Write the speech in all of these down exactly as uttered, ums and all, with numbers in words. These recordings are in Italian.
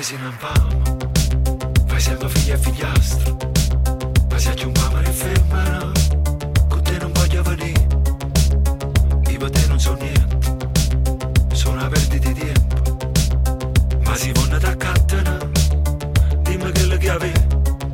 che se non famo, fai sempre figlia e figliastro, ma se aggiungiamo e femmina, con te non voglio venire, io per te non so niente, sono una perdita di tempo, ma si vanno da cattana, dimmi che le chiave.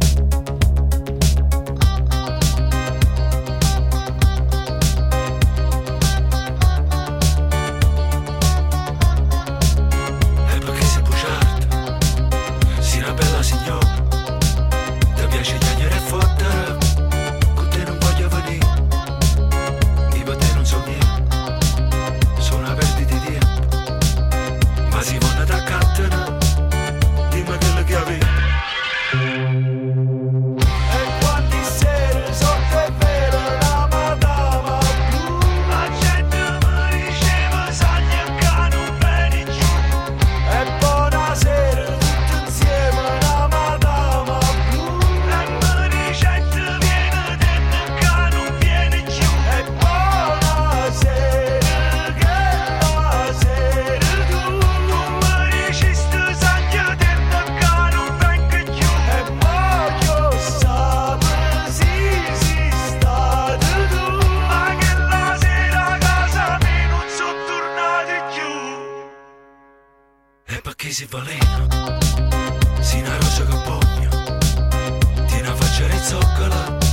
Perché si valena, si una rosa che pogna, ti una faccia rizzoccola.